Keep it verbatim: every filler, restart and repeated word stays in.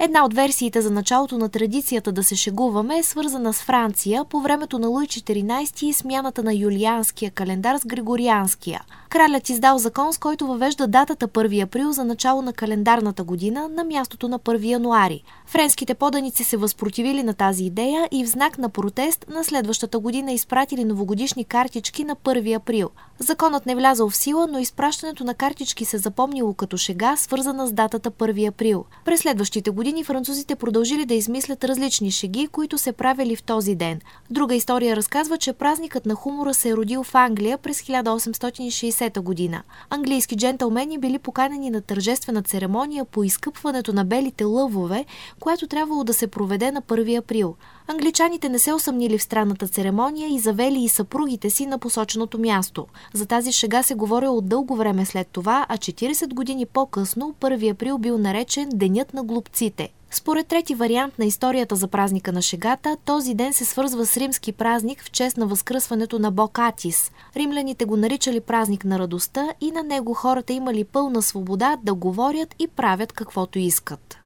Една от версиите за началото на традицията да се шегуваме е свързана с Франция по времето на Луи четиринайсети и смяната на юлианския календар с григорианския. Кралят издал закон, с който въвежда датата първи април за начало на календарната година на мястото на първи януари. Френските поданици се възпротивили на тази идея и в знак на протест на следващата година изпратили новогодишни картички на първи април. Законът не влязъл в сила, но изпращането на картички се запомнило като шега, свързана с датата първи април. През следващите години французите продължили да измислят различни шеги, които се правили в този ден. Друга история разказва, че празникът на хумора се е родил в Англия през хиляда осемстотин и шейсета година. Английски джентълмени били поканени на тържествена церемония по изкъпването на белите лъвове, която трябвало да се проведе на първи април. Англичаните не се усъмнили в странната церемония и завели и съпругите си на посоченото място. За тази шега се говорило от дълго време след това, а четирийсет години по-късно, първи април бил наречен Денят на глупците. Според трети вариант на историята за празника на шегата, този ден се свързва с римски празник в чест на възкръсването на бог Атис. Римляните го наричали празник на радостта и на него хората имали пълна свобода да говорят и правят каквото искат.